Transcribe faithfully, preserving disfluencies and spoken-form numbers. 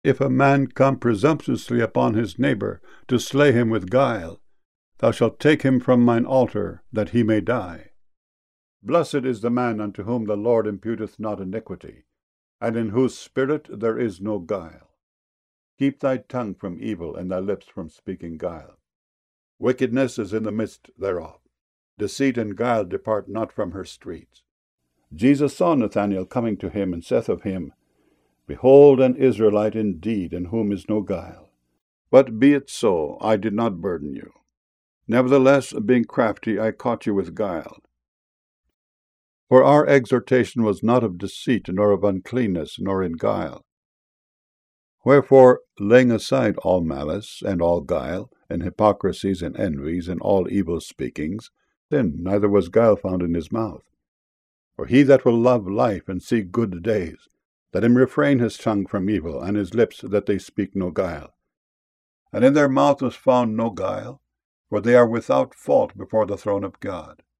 If a man come presumptuously upon his neighbor, to slay him with guile, thou shalt take him from mine altar, that he may die. Blessed is the man unto whom the Lord imputeth not iniquity, and in whose spirit there is no guile. Keep thy tongue from evil, and thy lips from speaking guile. Wickedness is in the midst thereof. Deceit and guile depart not from her streets. Jesus saw Nathanael coming to him, and saith of him, Behold an Israelite indeed, in whom is no guile. But be it so, I did not burden you. Nevertheless, being crafty, I caught you with guile. For our exhortation was not of deceit, nor of uncleanness, nor in guile. Wherefore, laying aside all malice, and all guile, and hypocrisies, and envies, and all evil speakings, then neither was guile found in his mouth. For he that will love life and see good days, let him refrain his tongue from evil, and his lips that they speak no guile. And in their mouth was found no guile, for they are without fault before the throne of God.